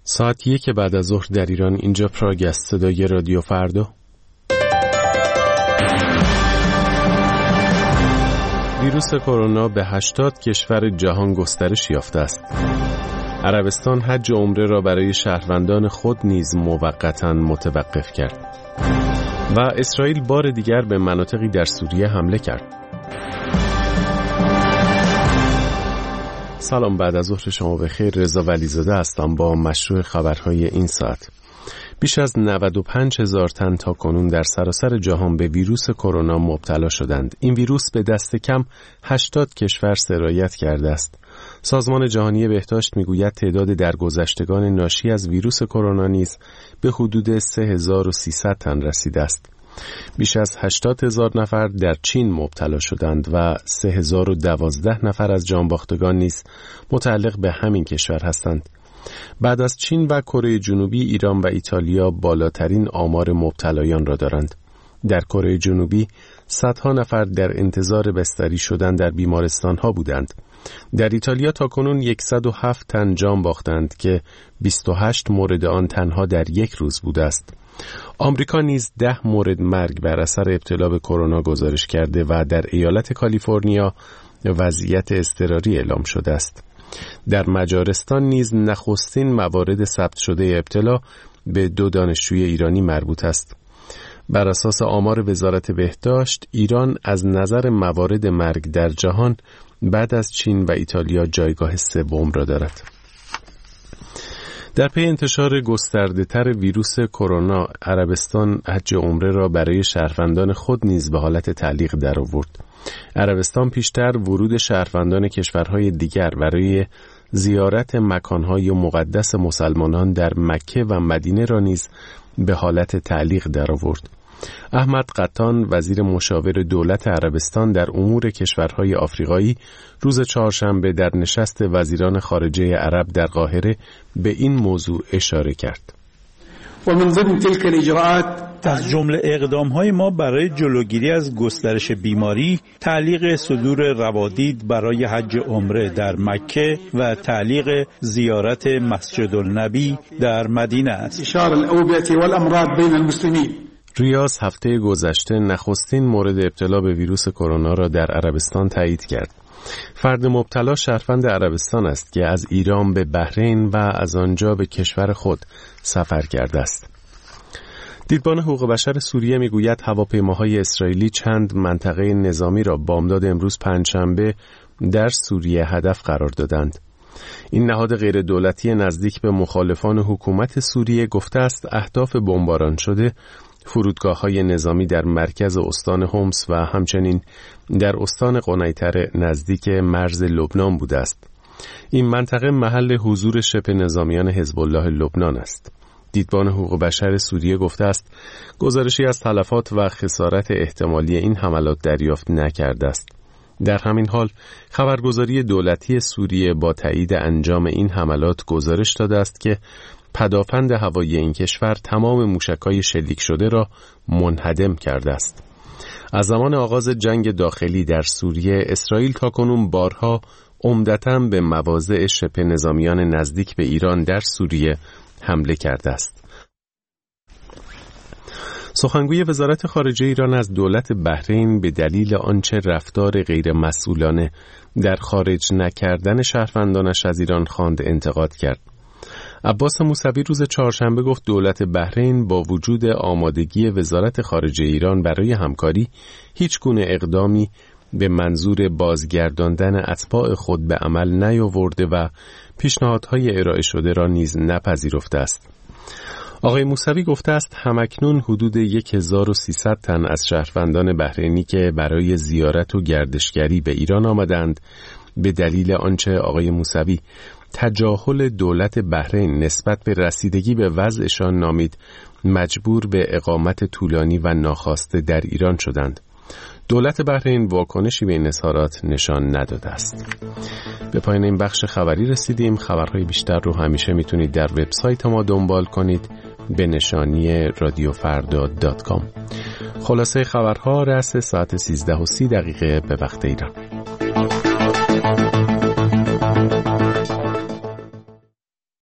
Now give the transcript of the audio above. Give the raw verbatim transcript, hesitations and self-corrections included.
ساعت یک بعد از ظهر در ایران. اینجا پراگ است، صدای رادیو فردا. ویروس کرونا به هشتاد کشور جهان گسترش یافته است. عربستان حج و عمره را برای شهروندان خود نیز موقتاً متوقف کرد و اسرائیل بار دیگر به مناطقی در سوریه حمله کرد. سلام، بعد از ظهر شما بخیر. رضا ولیزاده هستم با مشروع خبرهای این ساعت. بیش از نود و پنج هزار تن تا کنون در سراسر جهان به ویروس کرونا مبتلا شدند. این ویروس به دست کم هشتاد کشور سرایت کرده است. سازمان جهانی بهداشت میگوید تعداد درگذشتگان ناشی از ویروس کرونا نیز به حدود سه هزار و سیصد تن رسیده است. بیش از هشتاد هزار نفر در چین مبتلا شدند و سه هزار و دوازده نفر از جانباختگان نیز متعلق به همین کشور هستند. بعد از چین و کره جنوبی، ایران و ایتالیا بالاترین آمار مبتلایان را دارند. در کره جنوبی صدها نفر در انتظار بستری شدن در بیمارستان‌ها بودند. در ایتالیا تاکنون صد و هفت تن جان باختند که بیست و هشت مورد آن تنها در یک روز بوده است. آمریکا نیز ده مورد مرگ بر اثر ابتلا به کرونا گزارش کرده و در ایالت کالیفرنیا وضعیت اضطراری اعلام شده است. در مجارستان نیز نخستین موارد ثبت شده ابتلا به دو دانشجوی ایرانی مربوط است. بر اساس آمار وزارت بهداشت، ایران از نظر موارد مرگ در جهان بعد از چین و ایتالیا جایگاه سوم را دارد. در پی انتشار گسترده‌تر ویروس کرونا، عربستان حج عمره را برای شهروندان خود نیز به حالت تعلیق درآورد. عربستان پیشتر ورود شهروندان کشورهای دیگر برای زیارت مکانهای مقدس مسلمانان در مکه و مدینه را نیز به حالت تعلیق درآورد. احمد قطان، وزیر مشاور دولت عربستان در امور کشورهای آفریقایی، روز چهارشنبه در نشست وزیران خارجه عرب در قاهره به این موضوع اشاره کرد. ومن ضمن تلك الاجراءات، از جمله اقدام‌های ما برای جلوگیری از گسترش بیماری، تعلیق صدور روادید برای حج عمره در مکه و تعلیق زیارت مسجد النبی در مدینه است. انتشار الاوبئه والامراض بین المسلمین. ریاض هفته گذشته نخستین مورد ابتلا به ویروس کرونا را در عربستان تایید کرد. فرد مبتلا شهروند عربستان است که از ایران به بحرین و از آنجا به کشور خود سفر کرده است. دیدبان حقوق بشر سوریه میگوید هواپیماهای اسرائیلی چند منطقه نظامی را بامداد امروز پنجشنبه در سوریه هدف قرار دادند. این نهاد غیر دولتی نزدیک به مخالفان حکومت سوریه گفته است اهداف بمباران شده فرودگاه‌های نظامی در مرکز استان حمص و همچنین در استان قنیطره نزدیک مرز لبنان بوده است. این منطقه محل حضور شبه نظامیان حزب الله لبنان است. دیدبان حقوق بشر سوریه گفته است گزارشی از تلفات و خسارت احتمالی این حملات دریافت نکرده است. در همین حال خبرگزاری دولتی سوریه با تایید انجام این حملات گزارش داده است که پدافند هوایی این کشور تمام موشک‌های شلیک شده را منهدم کرده است. از زمان آغاز جنگ داخلی در سوریه، اسرائیل تاکنون بارها عمدتاً به مواضع شبه نظامیان نزدیک به ایران در سوریه حمله کرده است. سخنگوی وزارت خارجه ایران از دولت بحرین به دلیل آنچه رفتار غیر مسئولانه در خارج نکردن شهروندانش از ایران خواند انتقاد کرد. عباس موسوی روز چهارشنبه گفت دولت بحرین با وجود آمادگی وزارت خارجه ایران برای همکاری هیچ گونه اقدامی به منظور بازگرداندن اتباع خود به عمل نیاورده و پیشنهادهای ارائه شده را نیز نپذیرفته است. آقای موسوی گفته است همکنون حدود هزار و سیصد تن از شهروندان بحرینی که برای زیارت و گردشگری به ایران آمدند به دلیل آنچه آقای موسوی تجاهل دولت بحرین نسبت به رسیدگی به وضعشان نامید مجبور به اقامت طولانی و ناخواسته در ایران شدند. دولت بحرین واکنشی به این اظهارات نشان نداده است. به پایان این بخش خبری رسیدیم. خبرهای بیشتر رو همیشه میتونید در وبسایت ما دنبال کنید به نشانی رادیو فردا دات کام. خلاصه خبرها رأس ساعت سیزده و سی دقیقه به وقت ایران.